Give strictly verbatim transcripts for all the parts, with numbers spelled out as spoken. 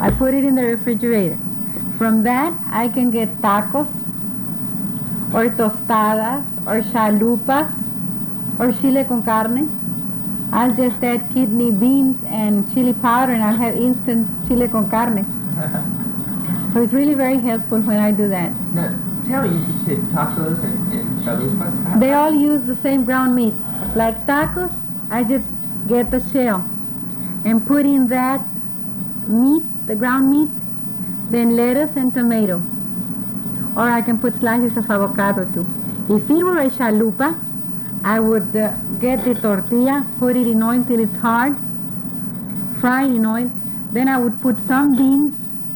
I put it in the refrigerator. From that, I can get tacos, or tostadas, or chalupas, or chile con carne. I'll just add kidney beans and chili powder, and I'll have instant chile con carne. So it's really very helpful when I do that. Now, tell me, you said tacos and, and chalupas? They all use the same ground meat. Like tacos, I just get the shell and put in that meat, the ground meat, then lettuce and tomato. Or I can put slices of avocado too. If it were a chalupa, I would uh, get the tortilla, put it in oil till it's hard, fry it in oil. Then I would put some beans,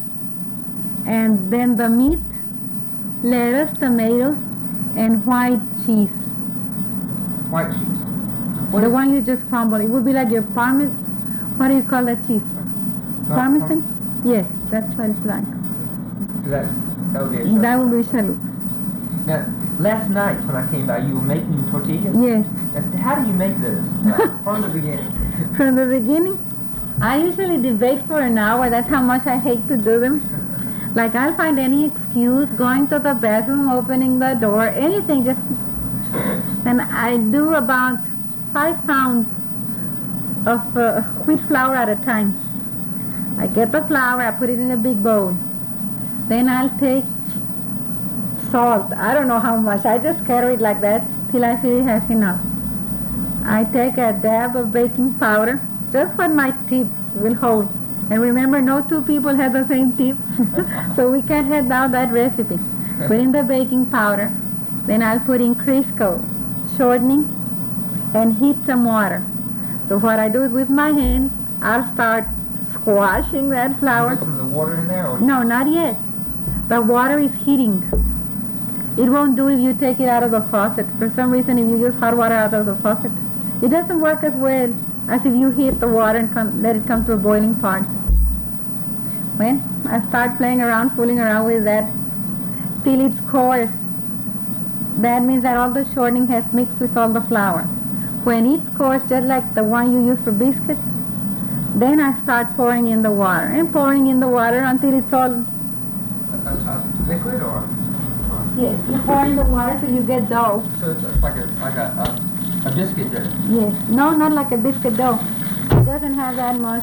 and then the meat, lettuce, tomatoes, and white cheese. White cheese? What the is- one you just crumble. It would be like your parmesan. What do you call that cheese? Uh, Parmesan? Yes, that's what it's like. So that, that would be a chalupa. That would be chalupa. Now, last night when I came by, you were making tortillas? Yes. Now, how do you make those? Like, from the beginning. From the beginning, I usually debate for an hour. That's how much I hate to do them. Like, I'll find any excuse, going to the bathroom, opening the door, anything, just... Then I do about five pounds of uh, wheat flour at a time. I get the flour, I put it in a big bowl. Then I'll take salt. I don't know how much. I just carry it like that till I feel it has enough. I take a dab of baking powder, just what my tips will hold. And remember, no two people have the same tips, so we can't head down that recipe. Put in the baking powder, then I'll put in Crisco, shortening, and heat some water. So what I do is with my hands, I'll start squashing that flour. You put some of the water in there? Or? No, not yet. The water is heating. It won't do if you take it out of the faucet. For some reason, if you use hot water out of the faucet, it doesn't work as well as if you heat the water and come, let it come to a boiling point. When I start playing around, fooling around with that till it's coarse, that means that all the shortening has mixed with all the flour. When it's coarse, just like the one you use for biscuits, then I start pouring in the water and pouring in the water until it's all... A, a liquid or? or- Yes, you pour in the water till you get dough. So it's, it's like a like a, a, a biscuit dough. Yes, no, not like a biscuit dough. It doesn't have that much.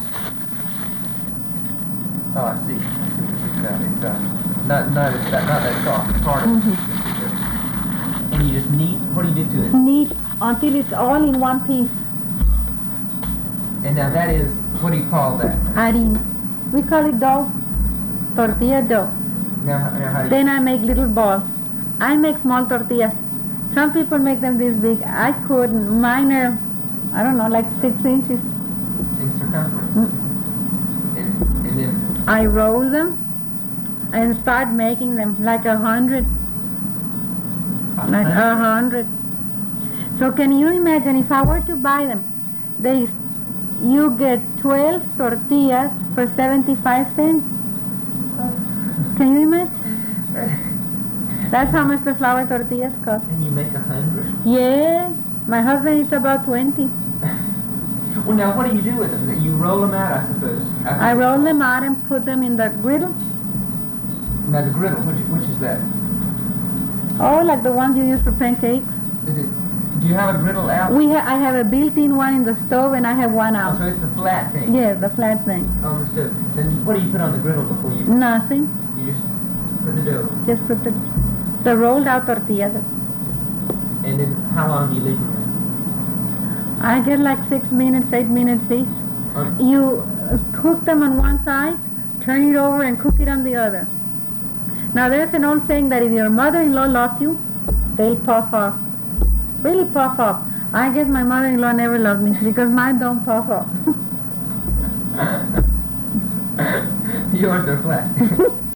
Oh, I see. I see. It's, uh, it's uh, not not as that not that soft. It's harder. Mhm. And you just knead. What do you do to it? Knead until it's all in one piece. And now that is, what do you call that? Harina. We call it dough, tortilla dough. Now, now how do you? Then I make little balls. I make small tortillas. Some people make them this big. I couldn't. Mine are, I don't know, like six inches. In circumference. Mm. And, and then I roll them and start making them like a hundred. a Like hundred? a hundred. So can you imagine if I were to buy them? They, you get twelve tortillas for seventy-five cents. Can you imagine? That's how much the flour tortillas cost. And you make a hundred? Yes. My husband is about twenty. Well, now what do you do with them? You roll them out, I suppose. I roll them out and put them in the griddle. Now the griddle, which, which is that? Oh, like the ones you use for pancakes. Is it? Do you have a griddle out? We ha- I have a built-in one in the stove and I have one Oh, out. so it's the flat thing. Yeah, the flat thing. On the stove. Then you- what do you put on the griddle before you? Nothing. You just put the dough. Just put the, the rolled out tortillas. And then how long do you leave them I get like six minutes, eight minutes each. there? Or- You uh, cook them on one side, turn it over and cook it on the other. Now there's an old saying that if your mother-in-law loves you, they'll puff off. Really puff off. I guess my mother-in-law never loved me because mine don't puff off. Yours are flat.